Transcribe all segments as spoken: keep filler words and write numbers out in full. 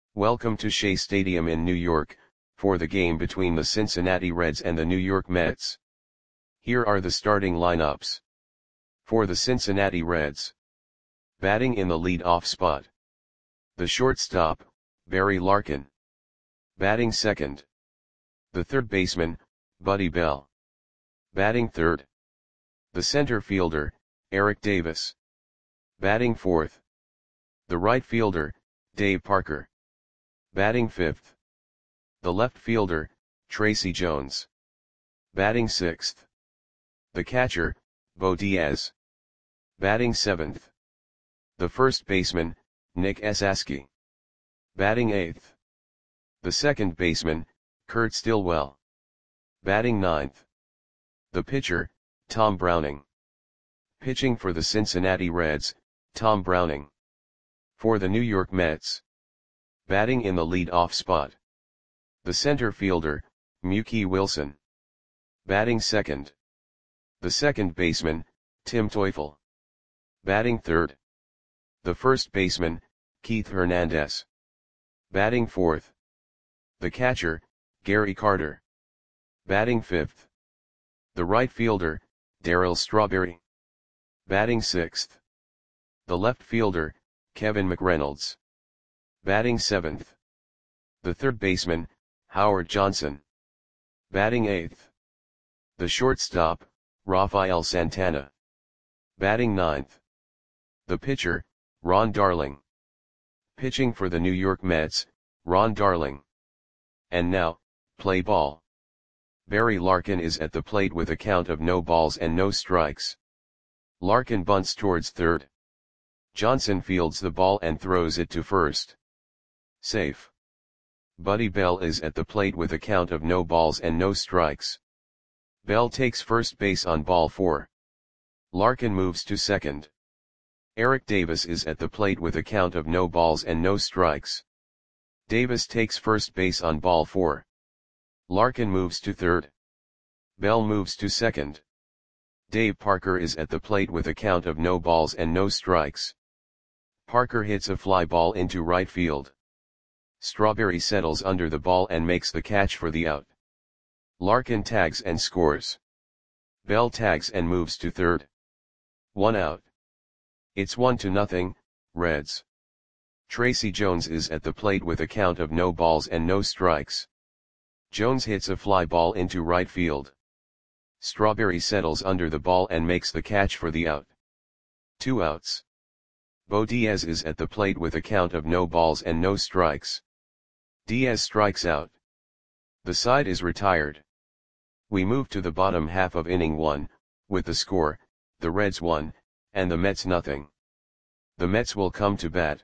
Welcome to Shea Stadium in New York, for the game between the Cincinnati Reds and the New York Mets. Here are the starting lineups. For the Cincinnati Reds. Batting in the lead-off spot. The shortstop, Barry Larkin. Batting second. The third baseman, Buddy Bell. Batting third. The center fielder, Eric Davis. Batting fourth. The right fielder, Dave Parker. Batting fifth. The left fielder, Tracy Jones. Batting sixth. The catcher, Bo Diaz. Batting seventh. The first baseman, Nick Esasky. Batting eighth. The second baseman, Kurt Stillwell. Batting ninth. The pitcher, Tom Browning. Pitching for the Cincinnati Reds, Tom Browning. For the New York Mets. Batting in the lead-off spot. The center fielder, Mookie Wilson. Batting second. The second baseman, Tim Teufel. Batting third. The first baseman, Keith Hernandez. Batting fourth. The catcher, Gary Carter. Batting fifth. The right fielder, Darryl Strawberry. Batting sixth. The left fielder, Kevin McReynolds. Batting seventh. The third baseman, Howard Johnson. Batting eighth. The shortstop, Rafael Santana. Batting ninth. The pitcher, Ron Darling. Pitching for the New York Mets, Ron Darling. And now, play ball. Barry Larkin is at the plate with a count of no balls and no strikes. Larkin bunts towards third. Johnson fields the ball and throws it to first. Safe. Buddy Bell is at the plate with a count of no balls and no strikes. Bell takes first base on ball four. Larkin moves to second. Eric Davis is at the plate with a count of no balls and no strikes. Davis takes first base on ball four. Larkin moves to third. Bell moves to second. Dave Parker is at the plate with a count of no balls and no strikes. Parker hits a fly ball into right field. Strawberry settles under the ball and makes the catch for the out. Larkin tags and scores. Bell tags and moves to third. One out. It's one to nothing, Reds. Tracy Jones is at the plate with a count of no balls and no strikes. Jones hits a fly ball into right field. Strawberry settles under the ball and makes the catch for the out. Two outs. Bo Diaz is at the plate with a count of no balls and no strikes. Diaz strikes out. The side is retired. We move to the bottom half of inning one, with the score, the Reds one, and the Mets nothing. The Mets will come to bat.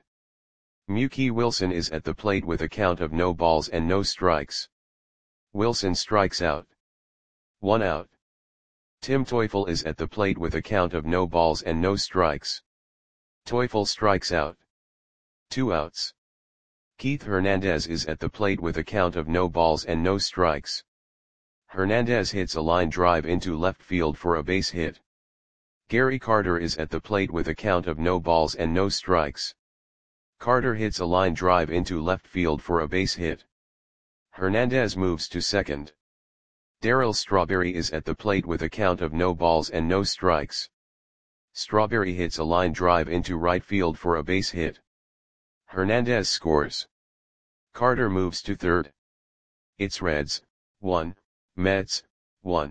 Mookie Wilson is at the plate with a count of no balls and no strikes. Wilson strikes out. One out. Tim Teufel is at the plate with a count of no balls and no strikes. Teufel strikes out. Two outs. Keith Hernandez is at the plate with a count of no balls and no strikes. Hernandez hits a line drive into left field for a base hit. Gary Carter is at the plate with a count of no balls and no strikes. Carter hits a line drive into left field for a base hit. Hernandez moves to second. Darryl Strawberry is at the plate with a count of no balls and no strikes. Strawberry hits a line drive into right field for a base hit. Hernandez scores. Carter moves to third. It's Reds, one, Mets, one.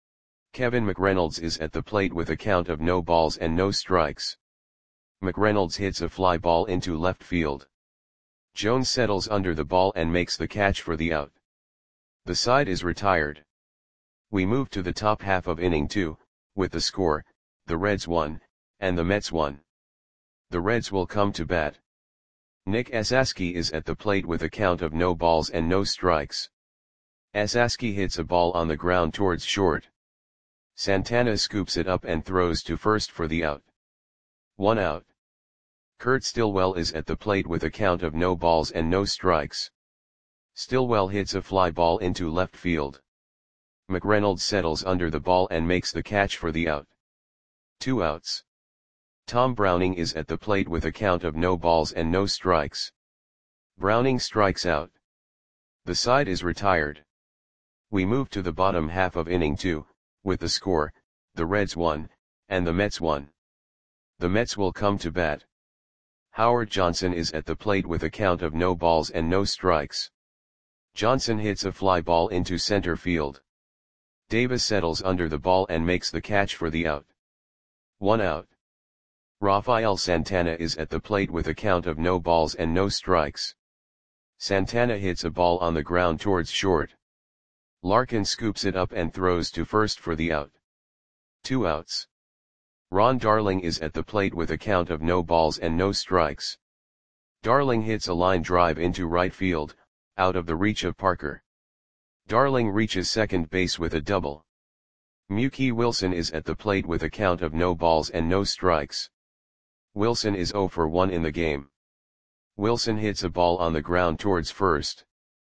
Kevin McReynolds is at the plate with a count of no balls and no strikes. McReynolds hits a fly ball into left field. Jones settles under the ball and makes the catch for the out. The side is retired. We move to the top half of inning two, with the score, the Reds one, and the Mets one. The Reds will come to bat. Nick Esasky is at the plate with a count of no balls and no strikes. Esasky hits a ball on the ground towards short. Santana scoops it up and throws to first for the out. One out. Kurt Stillwell is at the plate with a count of no balls and no strikes. Stillwell hits a fly ball into left field. McReynolds settles under the ball and makes the catch for the out. Two outs. Tom Browning is at the plate with a count of no balls and no strikes. Browning strikes out. The side is retired. We move to the bottom half of inning two, with the score, the Reds one, and the Mets one. The Mets will come to bat. Howard Johnson is at the plate with a count of no balls and no strikes. Johnson hits a fly ball into center field. Davis settles under the ball and makes the catch for the out. One out. Rafael Santana is at the plate with a count of no balls and no strikes. Santana hits a ball on the ground towards short. Larkin scoops it up and throws to first for the out. Two outs. Ron Darling is at the plate with a count of no balls and no strikes. Darling hits a line drive into right field, out of the reach of Parker. Darling reaches second base with a double. Mookie Wilson is at the plate with a count of no balls and no strikes. Wilson is oh for one in the game. Wilson hits a ball on the ground towards first.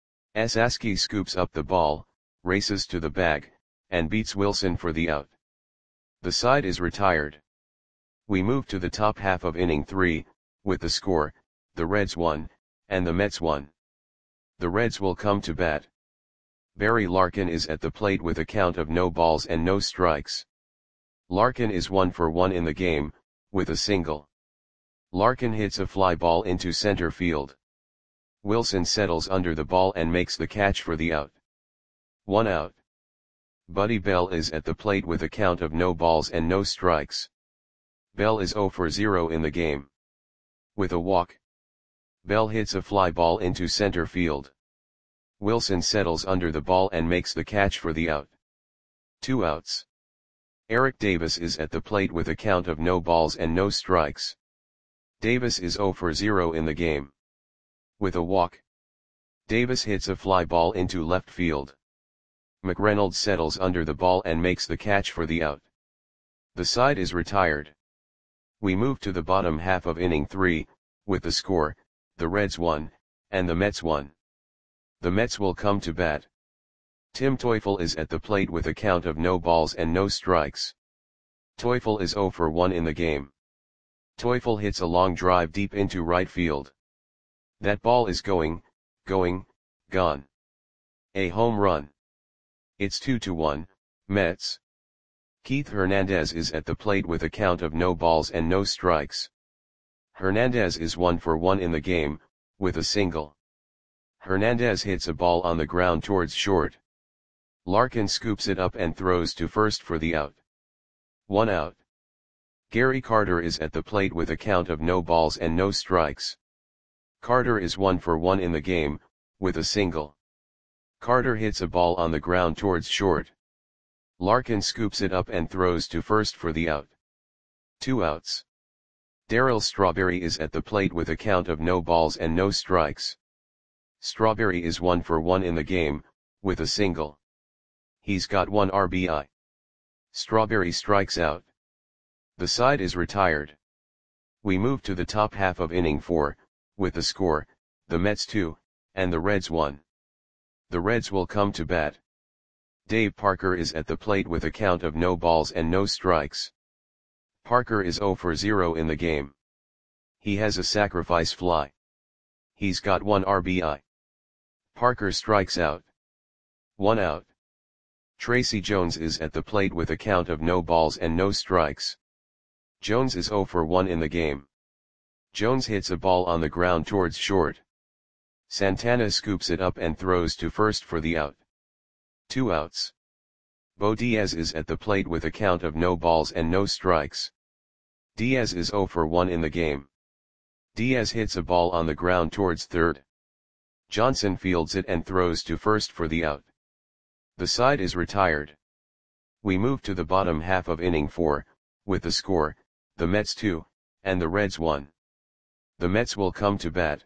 Saski scoops up the ball, races to the bag, and beats Wilson for the out. The side is retired. We move to the top half of inning three, with the score, the Reds one, and the Mets one. The Reds will come to bat. Barry Larkin is at the plate with a count of no balls and no strikes. Larkin is one for one in the game, with a single. Larkin hits a fly ball into center field. Wilson settles under the ball and makes the catch for the out. One out. Buddy Bell is at the plate with a count of no balls and no strikes. Bell is oh for zero in the game. With a walk. Bell hits a fly ball into center field. Wilson settles under the ball and makes the catch for the out. Two outs. Eric Davis is at the plate with a count of no balls and no strikes. Davis is oh for zero in the game. With a walk. Davis hits a fly ball into left field. McReynolds settles under the ball and makes the catch for the out. The side is retired. We move to the bottom half of inning three, with the score, the Reds one, and the Mets one. The Mets will come to bat. Tim Teufel is at the plate with a count of no balls and no strikes. Teufel is oh for one in the game. Teufel hits a long drive deep into right field. That ball is going, going, gone. A home run. It's two to one, Mets. Keith Hernandez is at the plate with a count of no balls and no strikes. Hernandez is one for one in the game, with a single. Hernandez hits a ball on the ground towards short. Larkin scoops it up and throws to first for the out. One out. Gary Carter is at the plate with a count of no balls and no strikes. Carter is one for one in the game, with a single. Carter hits a ball on the ground towards short. Larkin scoops it up and throws to first for the out. Two outs. Darryl Strawberry is at the plate with a count of no balls and no strikes. Strawberry is one for one in the game, with a single. He's got one R B I. Strawberry strikes out. The side is retired. We move to the top half of inning four, with the score, the Mets two, and the Reds one. The Reds will come to bat. Dave Parker is at the plate with a count of no balls and no strikes. Parker is oh for zero in the game. He has a sacrifice fly. He's got one R B I. Parker strikes out. One out. Tracy Jones is at the plate with a count of no balls and no strikes. Jones is oh for one in the game. Jones hits a ball on the ground towards short. Santana scoops it up and throws to first for the out. Two outs. Bo Diaz is at the plate with a count of no balls and no strikes. Diaz is oh for one in the game. Diaz hits a ball on the ground towards third. Johnson fields it and throws to first for the out. The side is retired. We move to the bottom half of inning four, with the score, the Mets two, and the Reds one. The Mets will come to bat.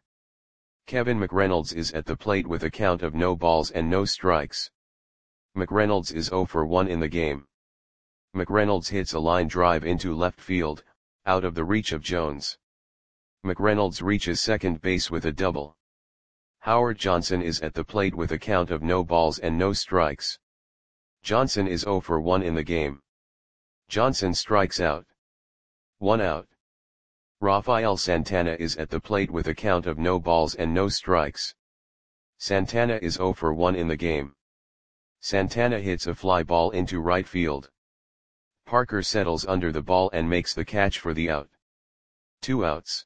Kevin McReynolds is at the plate with a count of no balls and no strikes. McReynolds is oh for one in the game. McReynolds hits a line drive into left field, out of the reach of Jones. McReynolds reaches second base with a double. Howard Johnson is at the plate with a count of no balls and no strikes. Johnson is oh for one in the game. Johnson strikes out. One out. Rafael Santana is at the plate with a count of no balls and no strikes. Santana is zero for one in the game. Santana hits a fly ball into right field. Parker settles under the ball and makes the catch for the out. Two outs.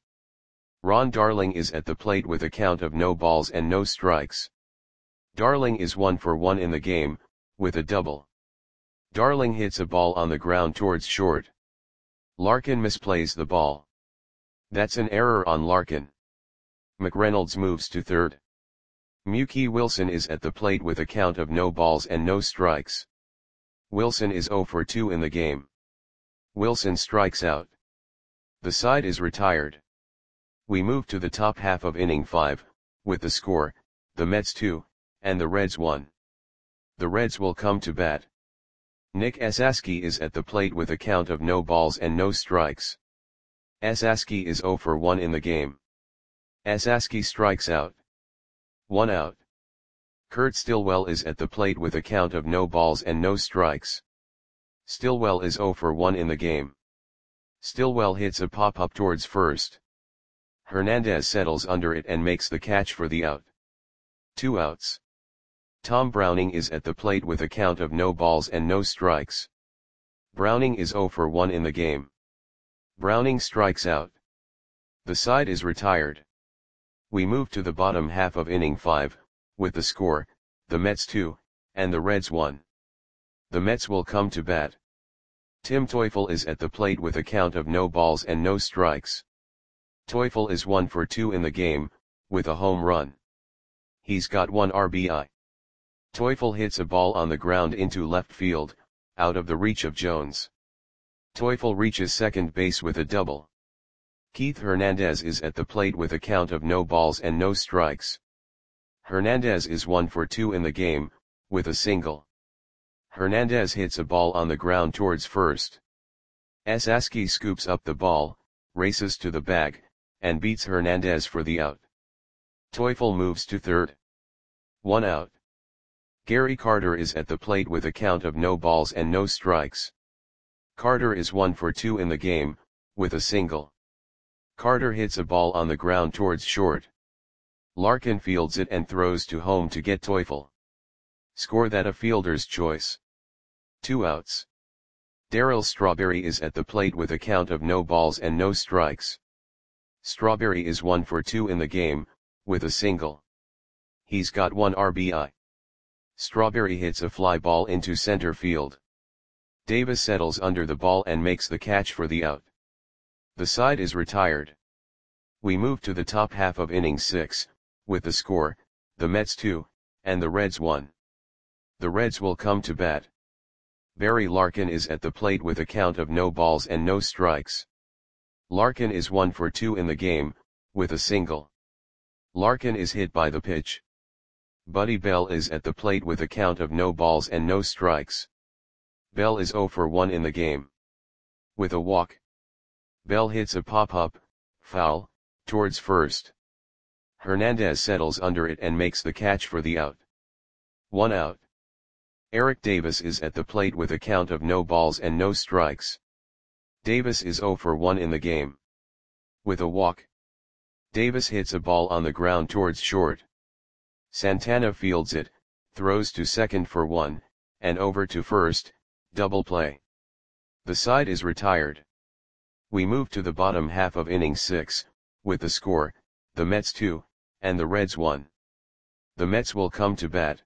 Ron Darling is at the plate with a count of no balls and no strikes. Darling is one for one in the game, with a double. Darling hits a ball on the ground towards short. Larkin misplays the ball. That's an error on Larkin. McReynolds moves to third. Mookie Wilson is at the plate with a count of no balls and no strikes. Wilson is zero for two in the game. Wilson strikes out. The side is retired. We move to the top half of inning five, with the score, the Mets two, and the Reds one. The Reds will come to bat. Nick Esasky is at the plate with a count of no balls and no strikes. Esasky is zero for one in the game. Esasky strikes out. One out. Kurt Stillwell is at the plate with a count of no balls and no strikes. Stillwell is zero for one in the game. Stillwell hits a pop-up towards first. Hernandez settles under it and makes the catch for the out. Two outs. Tom Browning is at the plate with a count of no balls and no strikes. Browning is zero for one in the game. Browning strikes out. The side is retired. We move to the bottom half of inning five, with the score, the Mets two, and the Reds one. The Mets will come to bat. Tim Teufel is at the plate with a count of no balls and no strikes. Teufel is one for two in the game, with a home run. He's got one R B I. Teufel hits a ball on the ground into left field, out of the reach of Jones. Teufel reaches second base with a double. Keith Hernandez is at the plate with a count of no balls and no strikes. Hernandez is one for two in the game, with a single. Hernandez hits a ball on the ground towards first. Esasky scoops up the ball, races to the bag, and beats Hernandez for the out. Teufel moves to third. One out. Gary Carter is at the plate with a count of no balls and no strikes. Carter is one for two in the game, with a single. Carter hits a ball on the ground towards short. Larkin fields it and throws to home to get Teufel. Score that a fielder's choice. Two outs. Darryl Strawberry is at the plate with a count of no balls and no strikes. Strawberry is one for two in the game, with a single. He's got one R B I. Strawberry hits a fly ball into center field. Davis settles under the ball and makes the catch for the out. The side is retired. We move to the top half of inning six, with the score, the Mets two, and the Reds one. The Reds will come to bat. Barry Larkin is at the plate with a count of no balls and no strikes. Larkin is one for two in the game, with a single. Larkin is hit by the pitch. Buddy Bell is at the plate with a count of no balls and no strikes. Bell is zero for one in the game. With a walk. Bell hits a pop-up, foul, towards first. Hernandez settles under it and makes the catch for the out. One out. Eric Davis is at the plate with a count of no balls and no strikes. Davis is zero for one in the game. With a walk. Davis hits a ball on the ground towards short. Santana fields it, throws to second for one, and over to first, double play. The side is retired. We move to the bottom half of inning six, with the score, the Mets two, and the Reds one. The Mets will come to bat.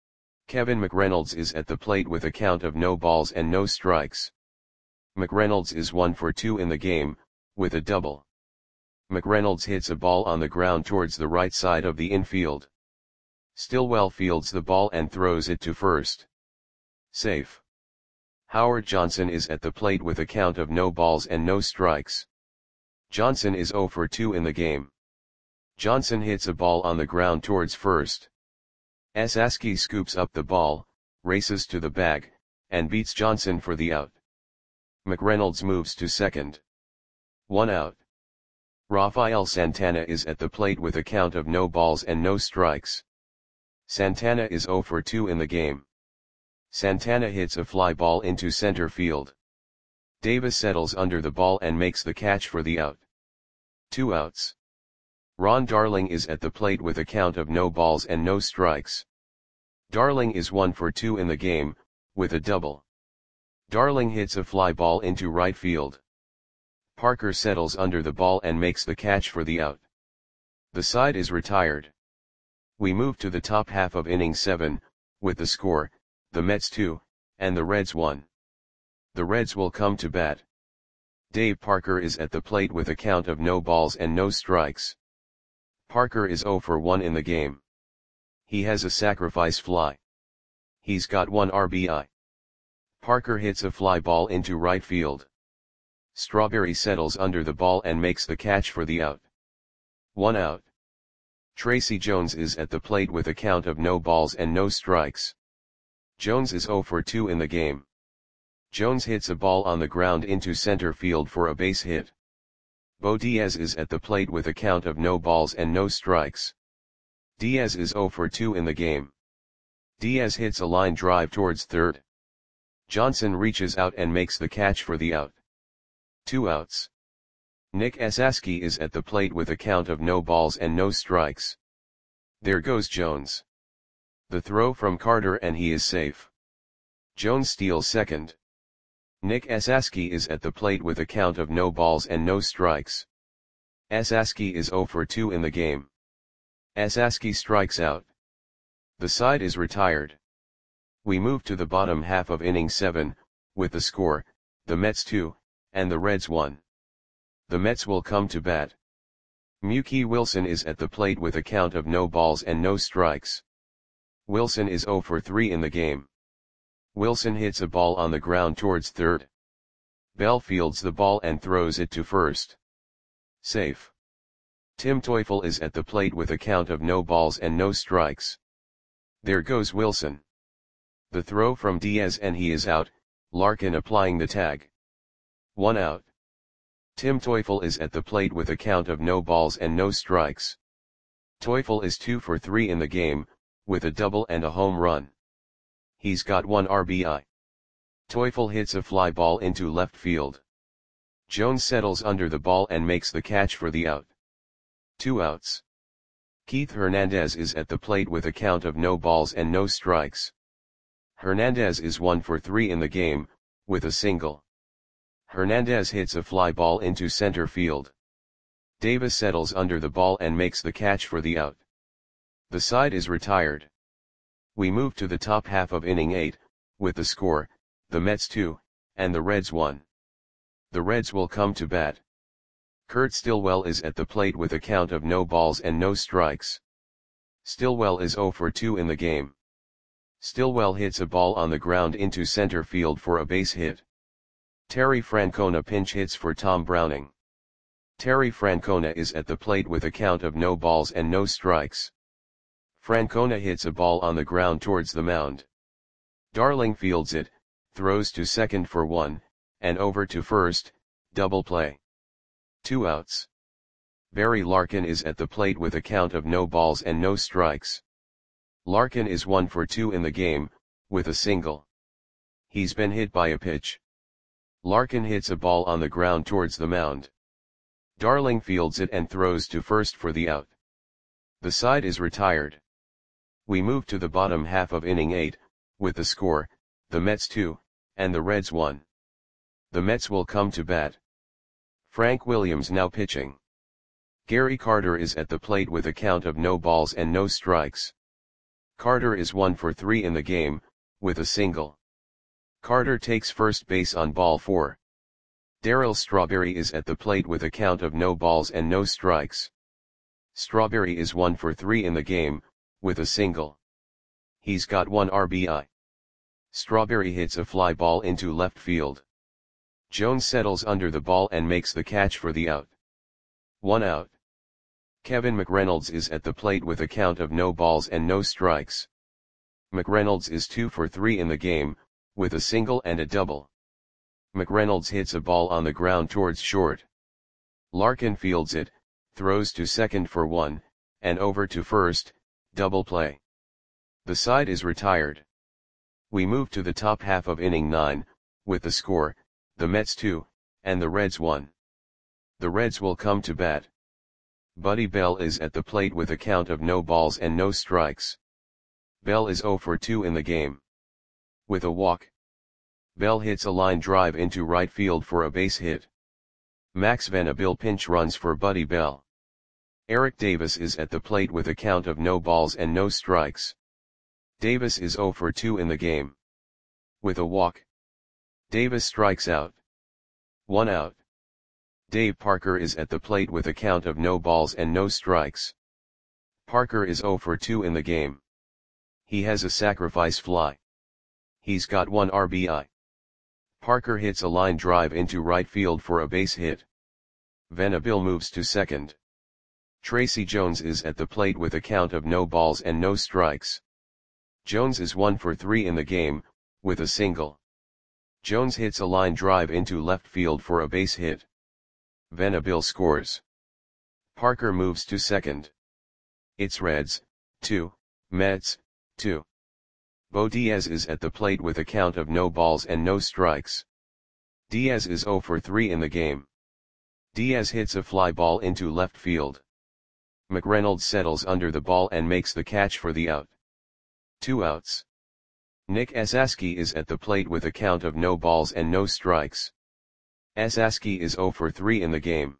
Kevin McReynolds is at the plate with a count of no balls and no strikes. McReynolds is one for two in the game, with a double. McReynolds hits a ball on the ground towards the right side of the infield. Stillwell fields the ball and throws it to first. Safe. Howard Johnson is at the plate with a count of no balls and no strikes. Johnson is zero for two in the game. Johnson hits a ball on the ground towards first. Esasky scoops up the ball, races to the bag, and beats Johnson for the out. McReynolds moves to second. One out. Rafael Santana is at the plate with a count of no balls and no strikes. Santana is zero for two in the game. Santana hits a fly ball into center field. Davis settles under the ball and makes the catch for the out. Two outs. Ron Darling is at the plate with a count of no balls and no strikes. Darling is one for two in the game, with a double. Darling hits a fly ball into right field. Parker settles under the ball and makes the catch for the out. The side is retired. We move to the top half of inning seven, with the score, the Mets two, and the Reds one. The Reds will come to bat. Dave Parker is at the plate with a count of no balls and no strikes. Parker is oh for one in the game. He has a sacrifice fly. He's got one R B I. Parker hits a fly ball into right field. Strawberry settles under the ball and makes the catch for the out. One out. Tracy Jones is at the plate with a count of no balls and no strikes. Jones is oh for two in the game. Jones hits a ball on the ground into center field for a base hit. Bo Diaz is at the plate with a count of no balls and no strikes. Diaz is oh for two in the game. Diaz hits a line drive towards third. Johnson reaches out and makes the catch for the out. Two outs. Nick Esasky is at the plate with a count of no balls and no strikes. There goes Jones. The throw from Carter and he is safe. Jones steals second. Nick Esasky is at the plate with a count of no balls and no strikes. Esasky is oh for two in the game. Esasky strikes out. The side is retired. We move to the bottom half of inning seven, with the score, the Mets two, and the Reds one. The Mets will come to bat. Mookie Wilson is at the plate with a count of no balls and no strikes. Wilson is oh for three in the game. Wilson hits a ball on the ground towards third. Bell fields the ball and throws it to first. Safe. Tim Teufel is at the plate with a count of no balls and no strikes. There goes Wilson. The throw from Diaz and he is out, Larkin applying the tag. One out. Tim Teufel is at the plate with a count of no balls and no strikes. Teufel is two for three in the game, with a double and a home run. He's got one R B I. Teufel hits a fly ball into left field. Jones settles under the ball and makes the catch for the out. Two outs. Keith Hernandez is at the plate with a count of no balls and no strikes. Hernandez is one for three in the game, with a single. Hernandez hits a fly ball into center field. Davis settles under the ball and makes the catch for the out. The side is retired. We move to the top half of inning eight, with the score, the Mets two, and the Reds one. The Reds will come to bat. Kurt Stillwell is at the plate with a count of no balls and no strikes. Stillwell is oh for two in the game. Stillwell hits a ball on the ground into center field for a base hit. Terry Francona pinch hits for Tom Browning. Terry Francona is at the plate with a count of no balls and no strikes. Francona hits a ball on the ground towards the mound. Darling fields it, throws to second for one, and over to first, double play. Two outs. Barry Larkin is at the plate with a count of no balls and no strikes. Larkin is one for two in the game, with a single. He's been hit by a pitch. Larkin hits a ball on the ground towards the mound. Darling fields it and throws to first for the out. The side is retired. We move to the bottom half of inning eight, with the score, the Mets two, and the Reds one. The Mets will come to bat. Frank Williams now pitching. Gary Carter is at the plate with a count of no balls and no strikes. Carter is one for three in the game, with a single. Carter takes first base on ball four. Darryl Strawberry is at the plate with a count of no balls and no strikes. Strawberry is one for three in the game, with a single. He's got one R B I. Strawberry hits a fly ball into left field. Jones settles under the ball and makes the catch for the out. One out. Kevin McReynolds is at the plate with a count of no balls and no strikes. McReynolds is two for three in the game, with a single and a double. McReynolds hits a ball on the ground towards short. Larkin fields it, throws to second for one, and over to first, double play. The side is retired. We move to the top half of inning nine, with the score, the Mets two, and the Reds one. The Reds will come to bat. Buddy Bell is at the plate with a count of no balls and no strikes. Bell is zero for two in the game. With a walk, Bell hits a line drive into right field for a base hit. Max Venable pinch runs for Buddy Bell. Eric Davis is at the plate with a count of no balls and no strikes. Davis is zero for two in the game. With a walk, Davis strikes out. One out. Dave Parker is at the plate with a count of no balls and no strikes. Parker is zero for two in the game. He has a sacrifice fly. He's got one R B I. Parker hits a line drive into right field for a base hit. Venable moves to second. Tracy Jones is at the plate with a count of no balls and no strikes. Jones is one for three in the game, with a single. Jones hits a line drive into left field for a base hit. Venable scores. Parker moves to second. It's Reds, two, Mets, two. Bo Diaz is at the plate with a count of no balls and no strikes. Diaz is zero for three in the game. Diaz hits a fly ball into left field. McReynolds settles under the ball and makes the catch for the out. Two outs. Nick Esaski is at the plate with a count of no balls and no strikes. Esaski is zero for three in the game.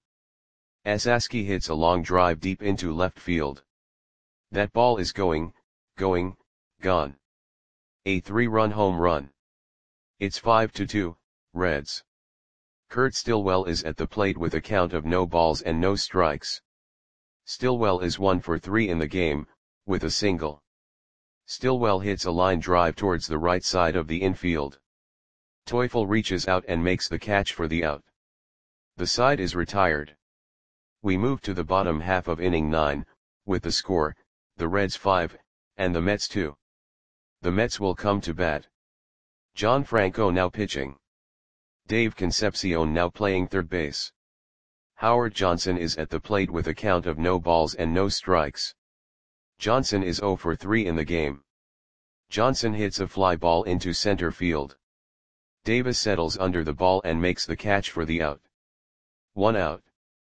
Esaski hits a long drive deep into left field. That ball is going, going, gone. A three-run home run. It's five to two, Reds. Kurt Stillwell is at the plate with a count of no balls and no strikes. Stillwell is one for three in the game, with a single. Stillwell hits a line drive towards the right side of the infield. Teufel reaches out and makes the catch for the out. The side is retired. We move to the bottom half of inning nine, with the score, the Reds five, and the Mets two. The Mets will come to bat. John Franco now pitching. Dave Concepcion now playing third base. Howard Johnson is at the plate with a count of no balls and no strikes. Johnson is zero for three in the game. Johnson hits a fly ball into center field. Davis settles under the ball and makes the catch for the out. One out.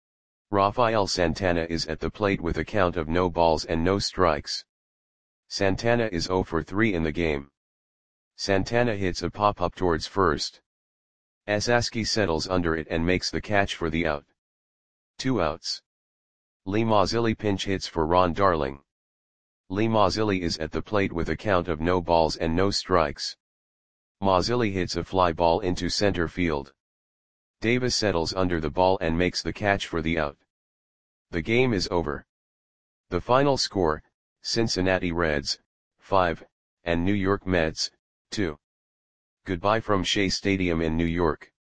Rafael Santana is at the plate with a count of no balls and no strikes. Santana is zero for three in the game. Santana hits a pop-up towards first. Esaski settles under it and makes the catch for the out. Two outs. Lee Mazzilli pinch hits for Ron Darling. Lee Mazzilli is at the plate with a count of no balls and no strikes. Mazzilli hits a fly ball into center field. Davis settles under the ball and makes the catch for the out. The game is over. The final score, Cincinnati Reds, five, and New York Mets, two. Goodbye from Shea Stadium in New York.